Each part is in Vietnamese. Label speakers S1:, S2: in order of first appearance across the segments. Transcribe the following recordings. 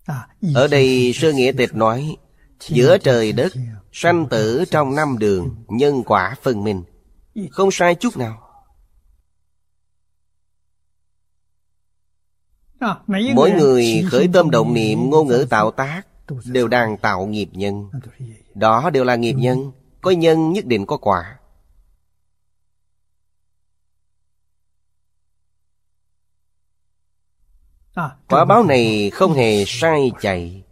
S1: Ở đây Sư Nghĩa Tịch nói giữa trời đất, sanh tử trong 5 đường, nhân quả phân minh. Không sai chút nào. Mỗi người khởi tâm động niệm, ngôn ngữ tạo tác đều đang tạo nghiệp nhân. Đó đều là nghiệp nhân. Có nhân nhất định có quả. Quả báo này không hề sai chạy.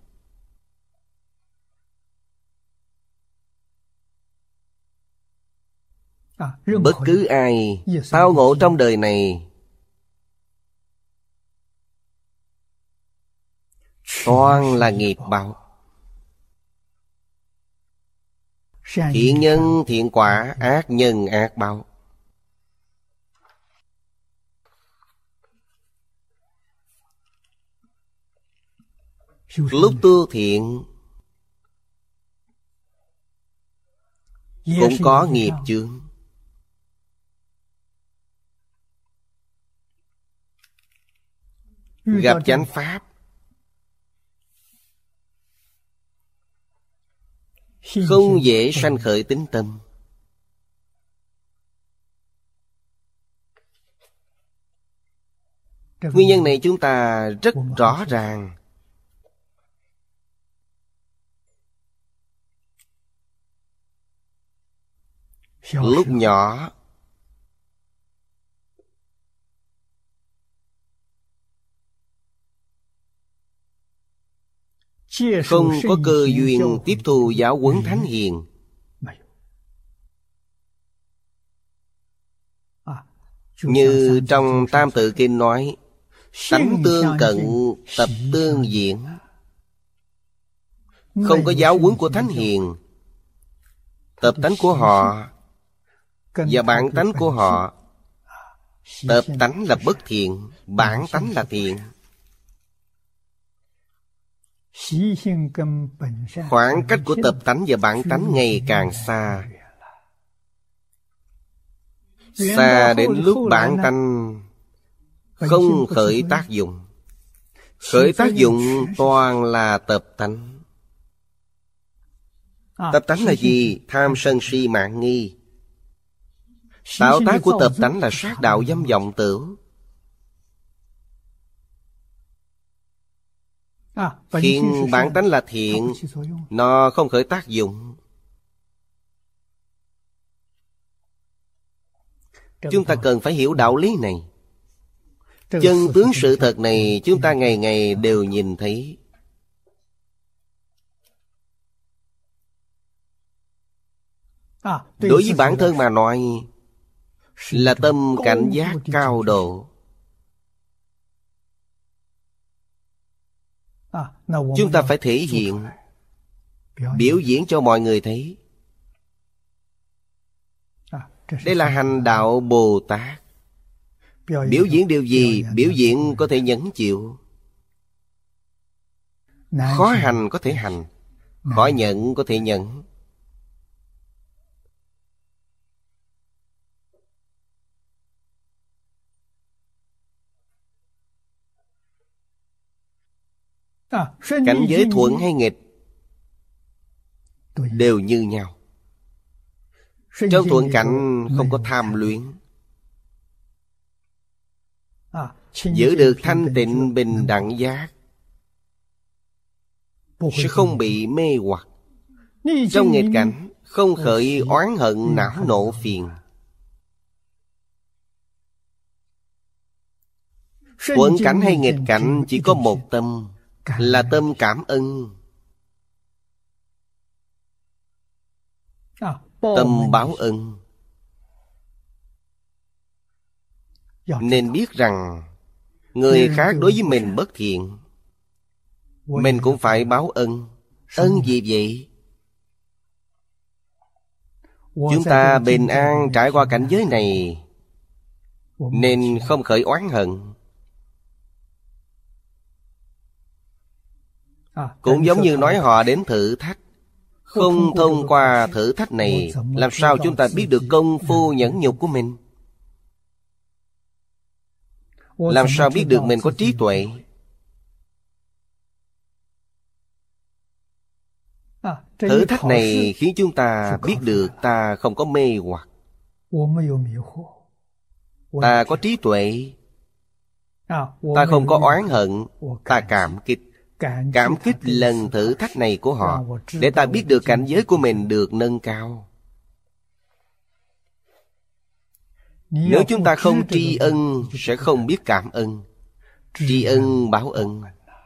S1: Bất cứ ai tao ngộ trong đời này, toàn là nghiệp báo. Thiện nhân thiện quả, ác nhân ác báo. Lúc tu thiện cũng có nghiệp chướng. Gặp chánh pháp không dễ sanh khởi tín tâm. Nguyên nhân này chúng ta rất rõ ràng. Lúc nhỏ không có cơ duyên tiếp thu giáo huấn thánh hiền, như trong Tam Tự Kinh nói, tánh tương cận, tập tương diễn. Không có giáo huấn của thánh hiền, tập tánh của họ và bản tánh của họ. Tập tánh là bất thiện, bản tánh là thiện. Khoảng cách của tập tánh và bản tánh ngày càng xa. Xa đến lúc bản tánh không khởi tác dụng. Khởi tác dụng toàn là tập tánh. Tập tánh là gì? Tham sân si mạn nghi. Tạo tác của tập tánh là sát đạo dâm vọng tửu. Khiến bản tánh là thiện, nó không khởi tác dụng. Chúng ta cần phải hiểu đạo lý này. Chân tướng sự thật này chúng ta ngày ngày đều nhìn thấy. Đối với bản thân mà nói là tâm cảnh giác cao độ. Chúng ta phải thể hiện, biểu diễn cho mọi người thấy. Đây là hành đạo Bồ Tát. Biểu diễn điều gì? Biểu diễn có thể nhẫn chịu. Khó hành có thể hành, khó nhận có thể nhận. Cảnh giới thuận hay nghịch đều như nhau. Trong thuận cảnh không có tham luyến, giữ được thanh tịnh bình đẳng giác, sẽ không bị mê hoặc. Trong nghịch cảnh không khởi oán hận não nộ phiền. Thuận cảnh hay nghịch cảnh chỉ có một tâm, là tâm cảm ơn. Tâm báo ân. Nên biết rằng người khác đối với mình bất thiện, mình cũng phải báo ân. Ân gì vậy? Chúng ta bình an trải qua cảnh giới này, nên không khởi oán hận. Cũng giống như nói họ đến thử thách, không thông qua thử thách này, làm sao chúng ta biết được công phu nhẫn nhục của mình? Làm sao biết được mình có trí tuệ? Thử thách này khiến chúng ta biết được ta không có mê hoặc, ta có trí tuệ, ta không có oán hận, ta cảm kích. Cảm kích lần thử thách này của họ, để ta biết được cảnh giới của mình được nâng cao. Nếu chúng ta không tri ân, sẽ không biết cảm ơn. Tri ân báo ân.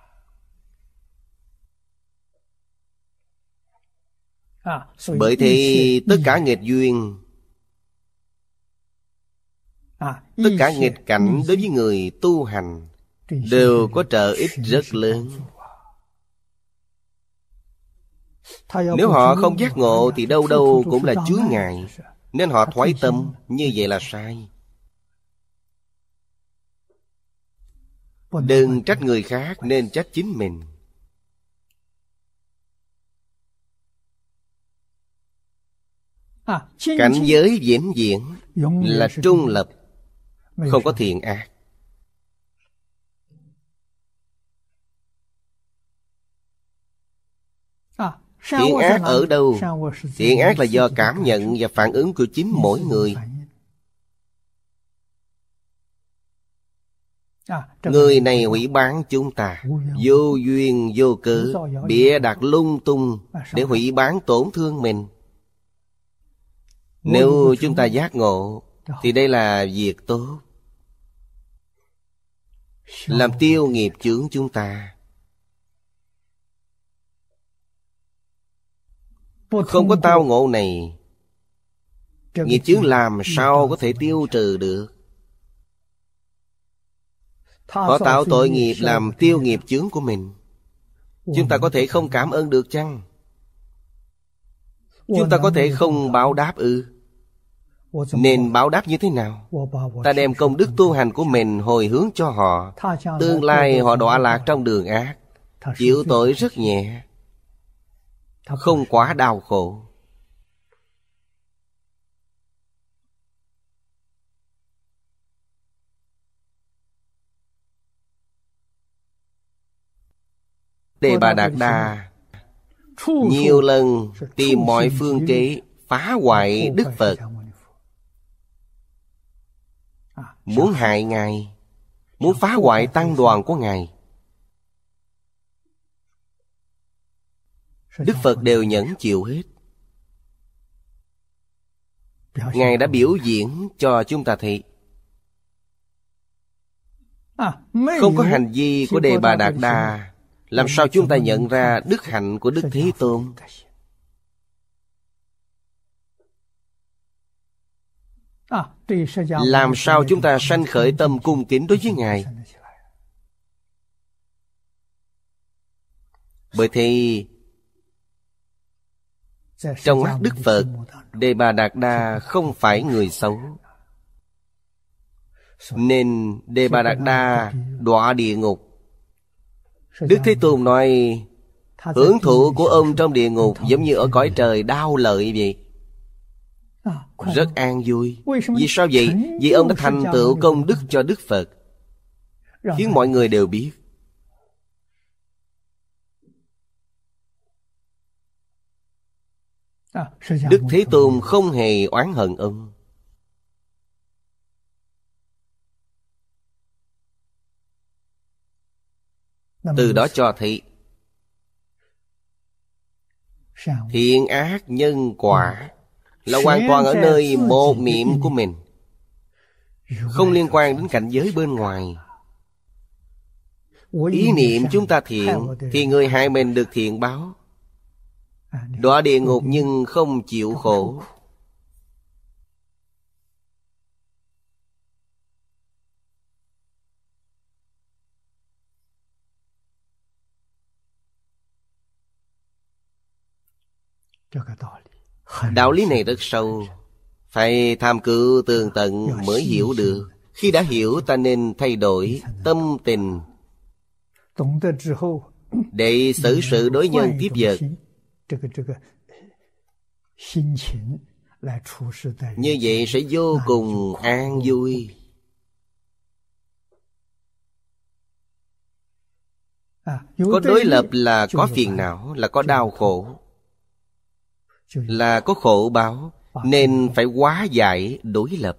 S1: Bởi thế tất cả nghịch duyên, tất cả nghịch cảnh đối với người tu hành đều có trợ ích rất lớn. Nếu họ không giác ngộ thì đâu đâu cũng là chướng ngại, nên họ thoái tâm. Như vậy là sai. Đừng trách người khác, nên trách chính mình. Cảnh giới vĩnh viễn là trung lập, không có thiện ác. Thiện ác ở đâu? Thiện ác là do cảm nhận và phản ứng của chính mỗi người. Người này hủy bán chúng ta, vô duyên vô cớ, bịa đặt lung tung để hủy bán tổn thương mình. Nếu chúng ta giác ngộ thì đây là việc tốt, làm tiêu nghiệp chướng chúng ta. Không có tao ngộ này, nghiệp chướng làm sao có thể tiêu trừ được? Họ tạo tội nghiệp làm tiêu nghiệp chướng của mình. Chúng ta có thể không cảm ơn được chăng? Chúng ta có thể không báo đáp ư? Nên báo đáp như thế nào? Ta đem công đức tu hành của mình hồi hướng cho họ. Tương lai họ đọa lạc trong đường ác, chịu tội rất nhẹ, không quá đau khổ. Đề Bà Đạt Đa nhiều lần tìm mọi phương kế phá hoại Đức Phật, muốn hại Ngài, muốn phá hoại tăng đoàn của Ngài. Đức Phật đều nhẫn chịu hết. Ngài đã biểu diễn cho chúng ta thấy. Không có hành vi của Đề Bà Đạt Đa, làm sao chúng ta nhận ra đức hạnh của Đức Thế Tôn? Làm sao chúng ta sanh khởi tâm cung kính đối với Ngài? Bởi thì trong mắt Đức Phật, Đề Bà Đạt Đa không phải người xấu, nên Đề Bà Đạt Đa đọa địa ngục. Đức Thế Tôn nói hưởng thụ của ông trong địa ngục giống như ở cõi trời đau lợi vậy, rất an vui. Vì sao vậy? Vì ông đã thành tựu công đức cho Đức Phật, khiến mọi người đều biết. Đức Thế Tôn không hề oán hận ông. Từ đó cho thấy thiện ác nhân quả là hoàn toàn ở nơi một niệm của mình, không liên quan đến cảnh giới bên ngoài. Ý niệm chúng ta thiện thì người hại mình được thiện báo, đọa địa ngục nhưng không chịu khổ. Đạo lý này rất sâu, phải tham cứu tường tận mới hiểu được. Khi đã hiểu, ta nên thay đổi tâm tình để xử sự đối nhân tiếp vật. Như vậy sẽ vô cùng an vui. Có đối lập là có phiền não, là có đau khổ. là có khổ báo, nên phải hóa giải đối lập.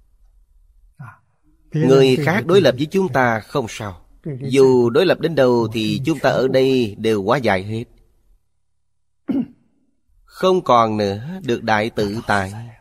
S1: Người khác đối lập với chúng ta không sao. Dù đối lập đến đâu thì chúng ta ở đây đều hóa giải hết. Không còn nữa, được đại tự tại.